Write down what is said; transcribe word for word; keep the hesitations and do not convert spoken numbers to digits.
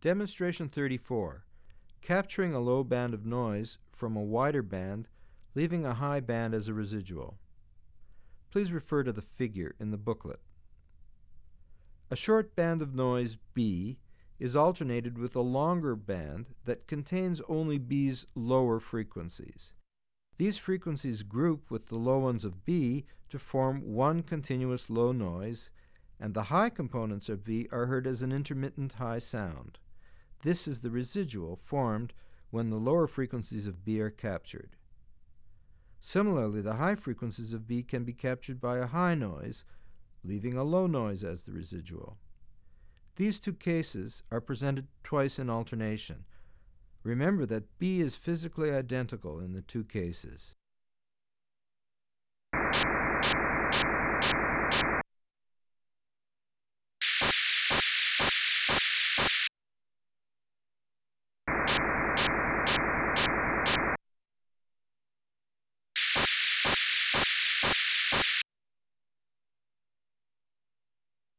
Demonstration thirty-four. Capturing a low band of noise from a wider band, leaving a high band as a residual. Please refer to the figure in the booklet. A short band of noise, B, is alternated with a longer band that contains only B's lower frequencies. These frequencies group with the low ones of B to form one continuous low noise, and the high components of B are heard as an intermittent high sound. This is the residual formed when the lower frequencies of B are captured. Similarly, the high frequencies of B can be captured by a high noise, leaving a low noise as the residual. These two cases are presented twice in alternation. Remember that B is physically identical in the two cases.